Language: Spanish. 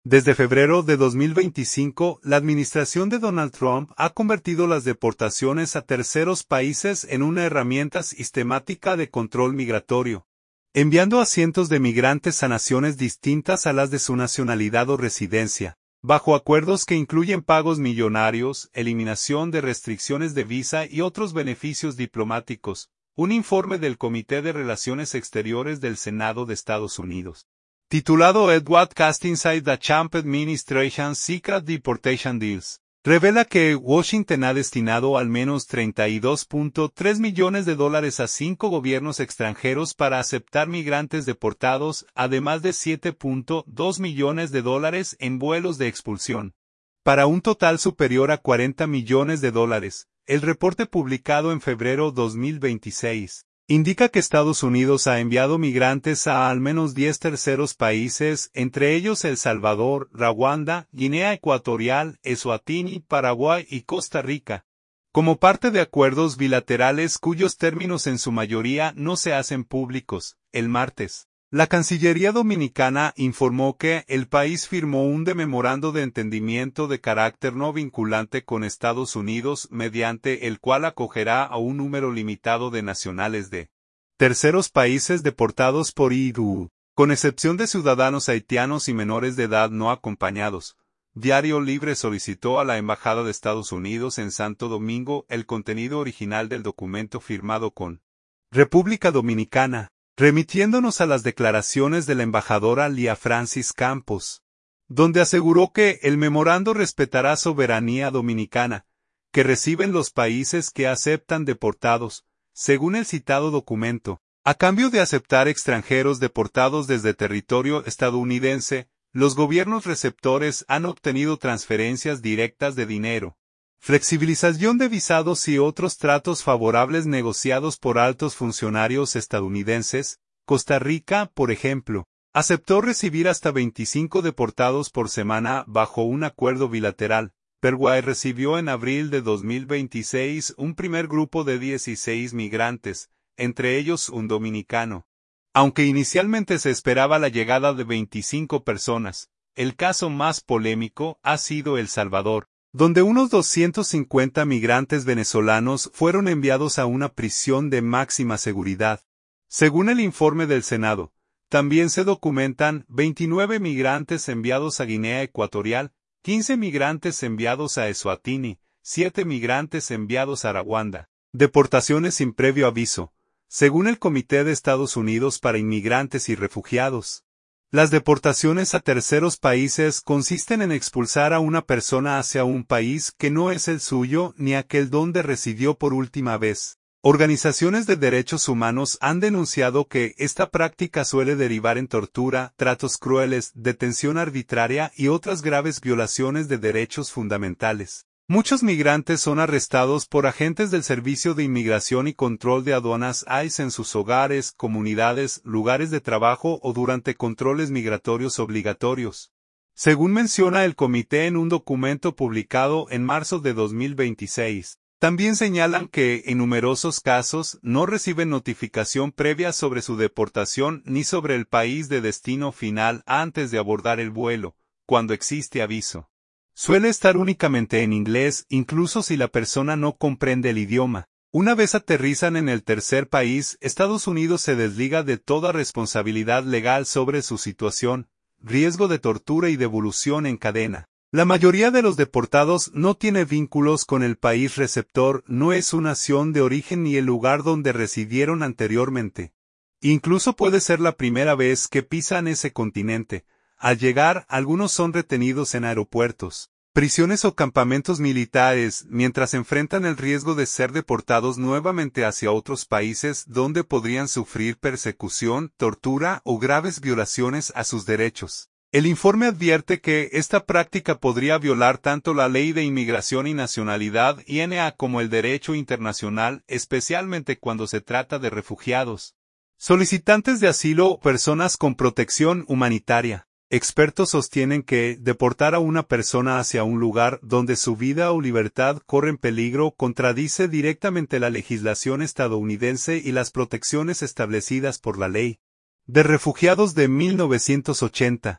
Desde febrero de 2025, la administración de Donald Trump ha convertido las deportaciones a terceros países en una herramienta sistemática de control migratorio, enviando a cientos de migrantes a naciones distintas a las de su nacionalidad o residencia, bajo acuerdos que incluyen pagos millonarios, eliminación de restricciones de visa y otros beneficios diplomáticos. Un informe del Comité de Relaciones Exteriores del Senado de Estados Unidos, titulado Edward Cast Inside the Trump Administration's Secret Deportation Deals, revela que Washington ha destinado al menos $32.3 millones a 5 gobiernos extranjeros para aceptar migrantes deportados, además de $7.2 millones en vuelos de expulsión, para un total superior a $40 millones. El reporte publicado en febrero 2026 indica que Estados Unidos ha enviado migrantes a al menos 10 terceros países, entre ellos El Salvador, Ruanda, Guinea Ecuatorial, Eswatini, Paraguay y Costa Rica, como parte de acuerdos bilaterales cuyos términos en su mayoría no se hacen públicos. El martes, la Cancillería Dominicana informó que el país firmó un memorando de entendimiento de carácter no vinculante con Estados Unidos, mediante el cual acogerá a un número limitado de nacionales de terceros países deportados por IDU, con excepción de ciudadanos haitianos y menores de edad no acompañados. Diario Libre solicitó a la Embajada de Estados Unidos en Santo Domingo el contenido original del documento firmado con República Dominicana, remitiéndonos a las declaraciones de la embajadora Lía Francis Campos, donde aseguró que el memorando respetará soberanía dominicana, que reciben los países que aceptan deportados, según el citado documento, a cambio de aceptar extranjeros deportados desde territorio estadounidense. Los gobiernos receptores han obtenido transferencias directas de dinero, flexibilización de visados y otros tratos favorables negociados por altos funcionarios estadounidenses. Costa Rica, por ejemplo, aceptó recibir hasta 25 deportados por semana bajo un acuerdo bilateral. Paraguay recibió en abril de 2026 un primer grupo de 16 migrantes, entre ellos un dominicano. Aunque inicialmente se esperaba la llegada de 25 personas, el caso más polémico ha sido El Salvador, donde unos 250 migrantes venezolanos fueron enviados a una prisión de máxima seguridad. Según el informe del Senado, también se documentan 29 migrantes enviados a Guinea Ecuatorial, 15 migrantes enviados a Eswatini, 7 migrantes enviados a Ruanda. Deportaciones sin previo aviso, según el Comité de Estados Unidos para Inmigrantes y Refugiados. Las deportaciones a terceros países consisten en expulsar a una persona hacia un país que no es el suyo ni aquel donde residió por última vez. Organizaciones de derechos humanos han denunciado que esta práctica suele derivar en tortura, tratos crueles, detención arbitraria y otras graves violaciones de derechos fundamentales. Muchos migrantes son arrestados por agentes del Servicio de Inmigración y Control de Aduanas ICE en sus hogares, comunidades, lugares de trabajo o durante controles migratorios obligatorios. Según menciona el comité en un documento publicado en marzo de 2026, también señalan que, en numerosos casos, no reciben notificación previa sobre su deportación ni sobre el país de destino final antes de abordar el vuelo, cuando existe aviso. Suele estar únicamente en inglés, incluso si la persona no comprende el idioma. Una vez aterrizan en el tercer país, Estados Unidos se desliga de toda responsabilidad legal sobre su situación, riesgo de tortura y devolución en cadena. La mayoría de los deportados no tiene vínculos con el país receptor, no es su nación de origen ni el lugar donde residieron anteriormente. Incluso puede ser la primera vez que pisan ese continente. Al llegar, algunos son retenidos en aeropuertos, prisiones o campamentos militares, mientras enfrentan el riesgo de ser deportados nuevamente hacia otros países donde podrían sufrir persecución, tortura o graves violaciones a sus derechos. El informe advierte que esta práctica podría violar tanto la Ley de Inmigración y Nacionalidad INA como el derecho internacional, especialmente cuando se trata de refugiados, solicitantes de asilo o personas con protección humanitaria. Expertos sostienen que deportar a una persona hacia un lugar donde su vida o libertad corren peligro contradice directamente la legislación estadounidense y las protecciones establecidas por la Ley de Refugiados de 1980.